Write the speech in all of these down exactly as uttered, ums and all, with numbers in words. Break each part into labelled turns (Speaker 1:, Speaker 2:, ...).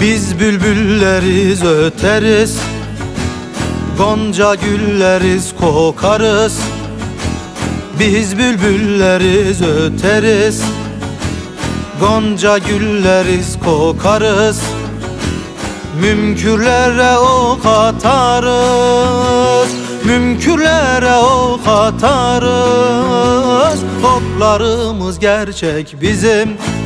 Speaker 1: Biz bülbülleriz öteriz, gonca gülleriz kokarız. Biz bülbülleriz öteriz, gonca gülleriz kokarız. Mümkürlere ok atarız, mümkürlere ok atarız. Oklarımız gerçek bizim,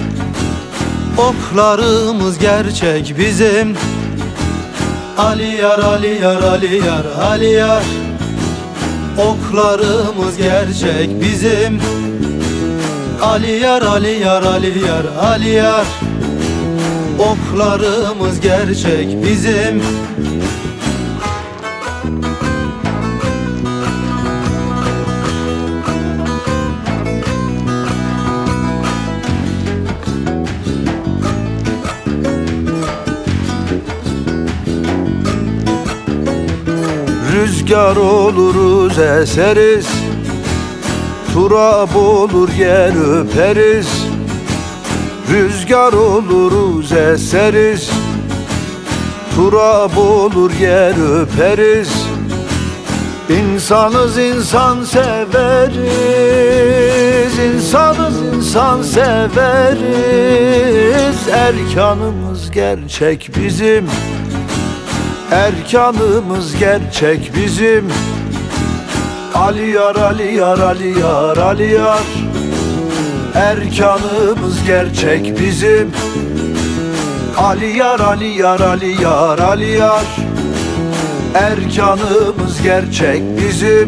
Speaker 1: oklarımız gerçek bizim. Ali yar, Ali yar, Ali yar, Ali yar. Oklarımız gerçek bizim. Ali yar, Ali yar, Ali yar, Ali yar. Oklarımız gerçek bizim.
Speaker 2: Rüzgar oluruz eseriz, turab olur yer öperiz. Rüzgar oluruz eseriz, turab olur yer öperiz. İnsanız insan severiz, insanız insan severiz. Erkanımız gerçek bizim, erkanımız gerçek bizim. Ali yar, Ali yar, Ali yar, Ali yar. Erkanımız gerçek bizim. Ali yar, Ali yar, Ali yar, Ali yar. Erkanımız gerçek bizim.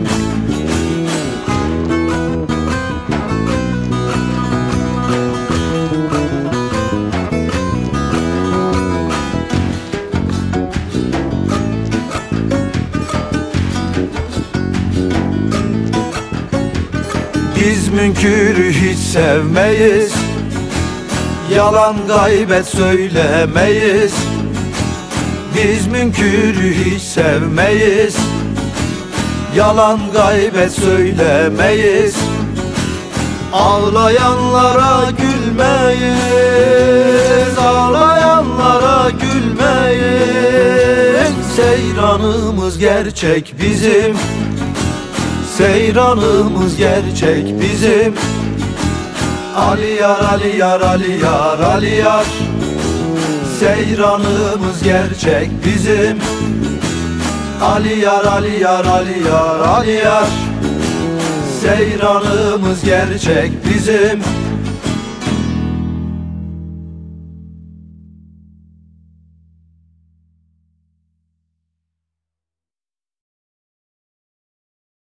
Speaker 2: Biz münkürü hiç sevmeyiz, yalan gaybet söylemeyiz. Biz münkürü hiç sevmeyiz, yalan gaybet söylemeyiz. Ağlayanlara gülmeyiz, ağlayanlara gülmeyiz. Seyranımız gerçek bizim, seyranımız gerçek bizim. Ali yar, Ali yar, Ali yar, Ali yar. Seyranımız gerçek bizim. Ali yar, Ali yar, Ali yar, Ali yar. Seyranımız gerçek bizim.